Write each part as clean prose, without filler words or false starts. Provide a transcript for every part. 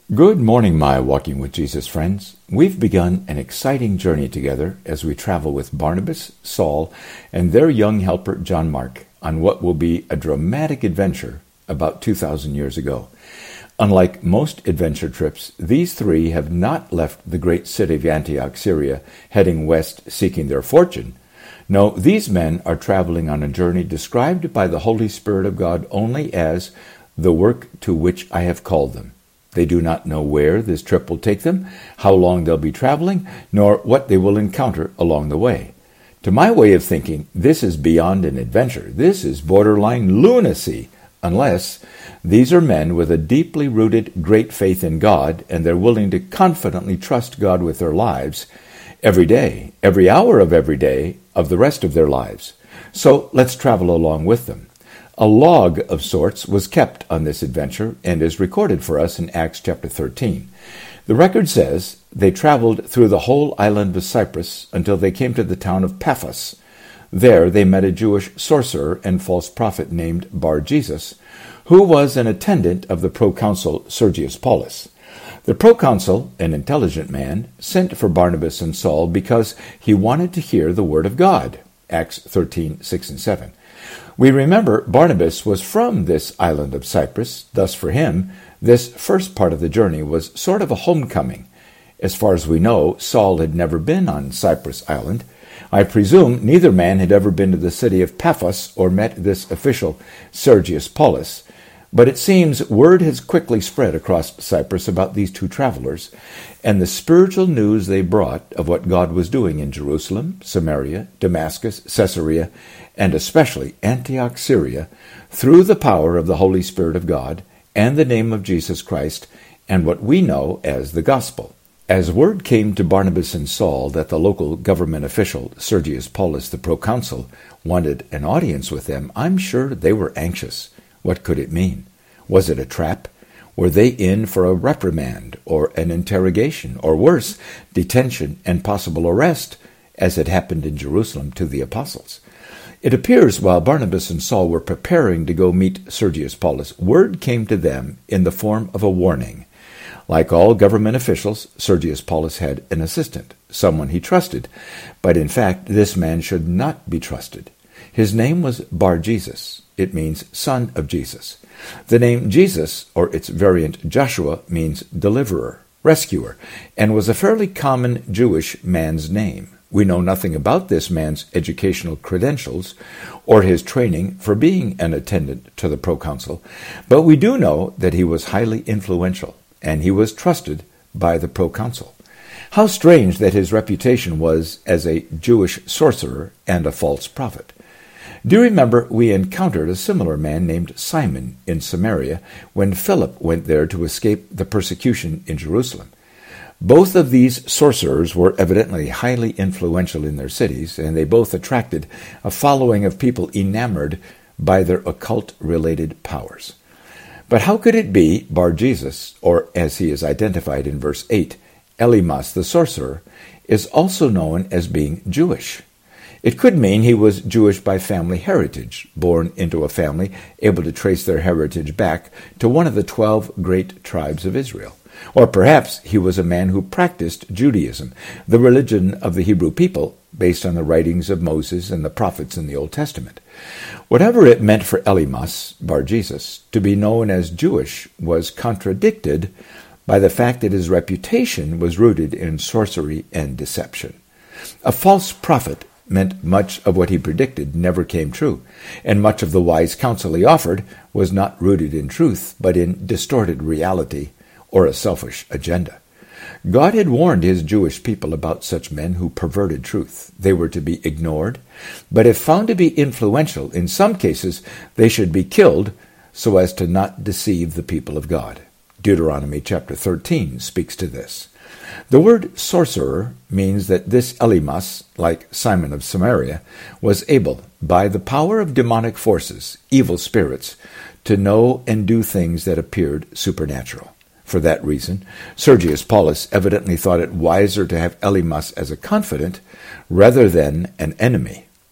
Good morning, my Walking with Jesus friends. We've begun an exciting journey together as we travel with Barnabas, Saul, and their young helper, John Mark, on what will be a dramatic adventure about 2,000 years ago. Unlike most adventure trips, these three have not left the great city of Antioch, Syria, heading west seeking their fortune. No, these men are traveling on a journey described by the Holy Spirit of God only as the work to which I have called them. They do not know where this trip will take them, how long they'll be traveling, nor what they will encounter along the way. To my way of thinking, this is beyond an adventure. This is borderline lunacy, unless these are men with a deeply rooted great faith in God, and they're willing to confidently trust God with their lives every day, every hour of every day of the rest of their lives. So let's travel along with them. A log of sorts was kept on this adventure and is recorded for us in Acts chapter 13. The record says they traveled through the whole island of Cyprus until they came to the town of Paphos. There they met a Jewish sorcerer and false prophet named Bar-Jesus, who was an attendant of the proconsul Sergius Paulus. The proconsul, an intelligent man, sent for Barnabas and Saul because he wanted to hear the word of God. Acts 13:6 and 7. We remember Barnabas was from this island of Cyprus. Thus for him, this first part of the journey was sort of a homecoming. As far as we know, Saul had never been on Cyprus Island. I presume neither man had ever been to the city of Paphos or met this official Sergius Paulus. But it seems word has quickly spread across Cyprus about these two travelers and the spiritual news they brought of what God was doing in Jerusalem, Samaria, Damascus, Caesarea, and especially Antioch, Syria, through the power of the Holy Spirit of God and the name of Jesus Christ and what we know as the gospel. As word came to Barnabas and Saul that the local government official, Sergius Paulus the proconsul, wanted an audience with them, I'm sure they were anxious. What could it mean? Was it a trap? Were they in for a reprimand or an interrogation, or worse, detention and possible arrest, as had happened in Jerusalem to the apostles? It appears while Barnabas and Saul were preparing to go meet Sergius Paulus, word came to them in the form of a warning. Like all government officials, Sergius Paulus had an assistant, someone he trusted, but in fact this man should not be trusted. His name was Bar-Jesus. It means son of Jesus. The name Jesus, or its variant Joshua, means deliverer, rescuer, and was a fairly common Jewish man's name. We know nothing about this man's educational credentials or his training for being an attendant to the proconsul, but we do know that he was highly influential, and he was trusted by the proconsul. How strange that his reputation was as a Jewish sorcerer and a false prophet. Do you remember we encountered a similar man named Simon in Samaria when Philip went there to escape the persecution in Jerusalem? Both of these sorcerers were evidently highly influential in their cities, and they both attracted a following of people enamored by their occult-related powers. But how could it be Bar-Jesus, or as he is identified in verse 8, Elymas the sorcerer, is also known as being Jewish? It could mean he was Jewish by family heritage, born into a family able to trace their heritage back to one of the 12 great tribes of Israel. Or perhaps he was a man who practiced Judaism, the religion of the Hebrew people, based on the writings of Moses and the prophets in the Old Testament. Whatever it meant for Elymas, Bar-Jesus, to be known as Jewish was contradicted by the fact that his reputation was rooted in sorcery and deception. A false prophet meant much of what he predicted never came true, and much of the wise counsel he offered was not rooted in truth, but in distorted reality or a selfish agenda. God had warned his Jewish people about such men who perverted truth. They were to be ignored, but if found to be influential, in some cases they should be killed so as to not deceive the people of God. Deuteronomy chapter 13 speaks to this. The word sorcerer means that this Elymas, like Simon of Samaria, was able, by the power of demonic forces, evil spirits, to know and do things that appeared supernatural. For that reason, Sergius Paulus evidently thought it wiser to have Elymas as a confidant rather than an enemy.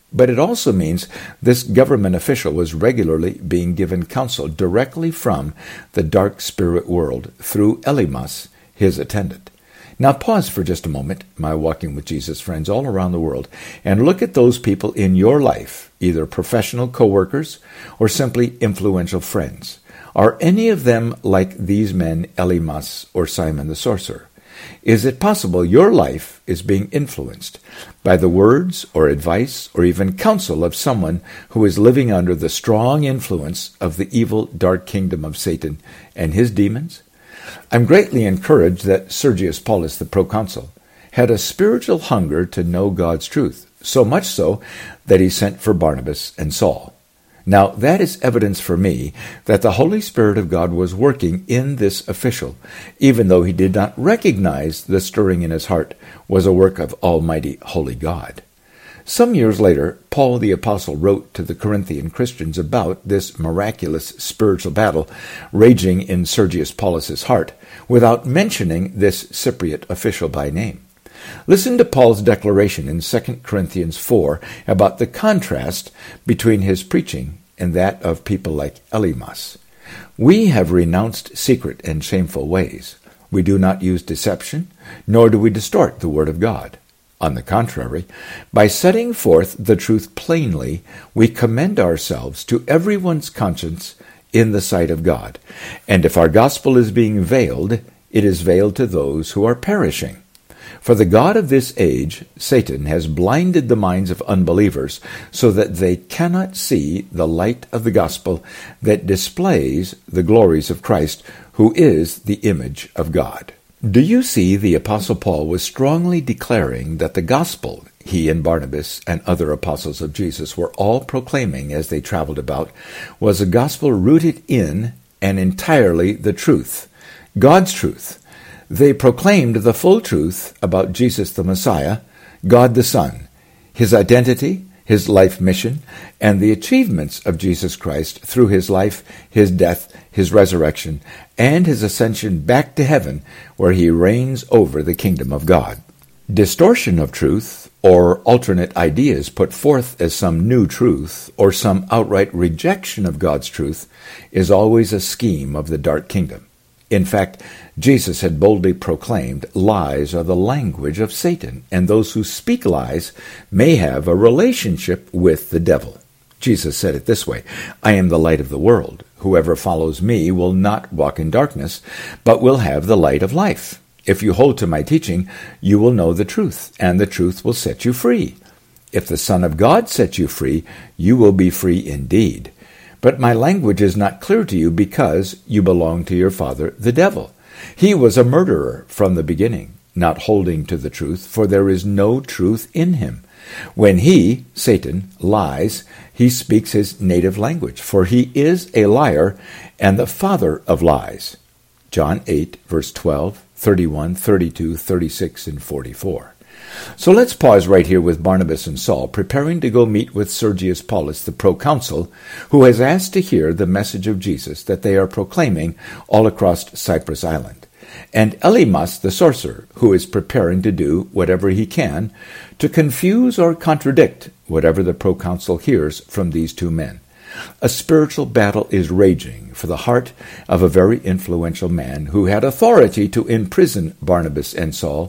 But it also means this government official was regularly being given counsel directly from the dark spirit world through Elymas, his attendant. Now pause for just a moment, my Walking with Jesus friends all around the world, and look at those people in your life, either professional co-workers or simply influential friends. Are any of them like these men, Elymas or Simon the sorcerer? Is it possible your life is being influenced by the words or advice or even counsel of someone who is living under the strong influence of the evil dark kingdom of Satan and his demons? I'm greatly encouraged that Sergius Paulus, the proconsul, had a spiritual hunger to know God's truth, so much so that he sent for Barnabas and Saul. Now, that is evidence for me that the Holy Spirit of God was working in this official, even though he did not recognize the stirring in his heart was a work of Almighty Holy God. Some years later, Paul the Apostle wrote to the Corinthian Christians about this miraculous spiritual battle raging in Sergius Paulus's heart, without mentioning this Cypriot official by name. Listen to Paul's declaration in 2 Corinthians 4 about the contrast between his preaching and that of people like Elymas. We have renounced secret and shameful ways. We do not use deception, nor do we distort the word of God. On the contrary, by setting forth the truth plainly, we commend ourselves to everyone's conscience in the sight of God. And if our gospel is being veiled, it is veiled to those who are perishing. For the God of this age, Satan, has blinded the minds of unbelievers so that they cannot see the light of the gospel that displays the glories of Christ, who is the image of God. Do you see the Apostle Paul was strongly declaring that the gospel he and Barnabas and other apostles of Jesus were all proclaiming as they traveled about was a gospel rooted in and entirely the truth, God's truth. They proclaimed the full truth about Jesus the Messiah, God the Son, his identity, his life mission, and the achievements of Jesus Christ through his life, his death, his resurrection, and his ascension back to heaven, where he reigns over the kingdom of God. Distortion of truth, or alternate ideas put forth as some new truth, or some outright rejection of God's truth, is always a scheme of the dark kingdom. In fact, Jesus had boldly proclaimed lies are the language of Satan, and those who speak lies may have a relationship with the devil. Jesus said it this way, I am the light of the world. Whoever follows me will not walk in darkness, but will have the light of life. If you hold to my teaching, you will know the truth, and the truth will set you free. If the Son of God sets you free, you will be free indeed. But my language is not clear to you because you belong to your father, the devil. He was a murderer from the beginning, not holding to the truth, for there is no truth in him. When he, Satan, lies, he speaks his native language, for he is a liar and the father of lies. John 8, verse 12, 31, 32, 36, and 44. So let's pause right here with Barnabas and Saul, preparing to go meet with Sergius Paulus, the proconsul, who has asked to hear the message of Jesus that they are proclaiming all across Cyprus Island, and Elymas, the sorcerer, who is preparing to do whatever he can to confuse or contradict whatever the proconsul hears from these two men. A spiritual battle is raging for the heart of a very influential man who had authority to imprison Barnabas and Saul,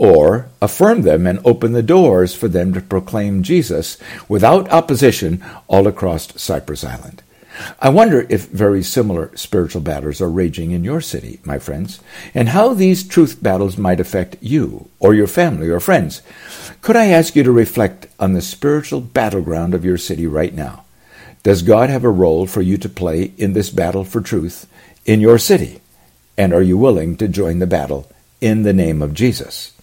or affirm them and open the doors for them to proclaim Jesus without opposition all across Cyprus Island. I wonder if very similar spiritual battles are raging in your city, my friends, and how these truth battles might affect you or your family or friends. Could I ask you to reflect on the spiritual battleground of your city right now? Does God have a role for you to play in this battle for truth in your city? And are you willing to join the battle in the name of Jesus?